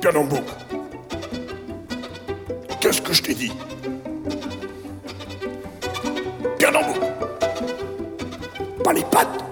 Pierre Nambouk. Qu'est-ce que je t'ai dit? Pierre Nambouk. Pas les pattes.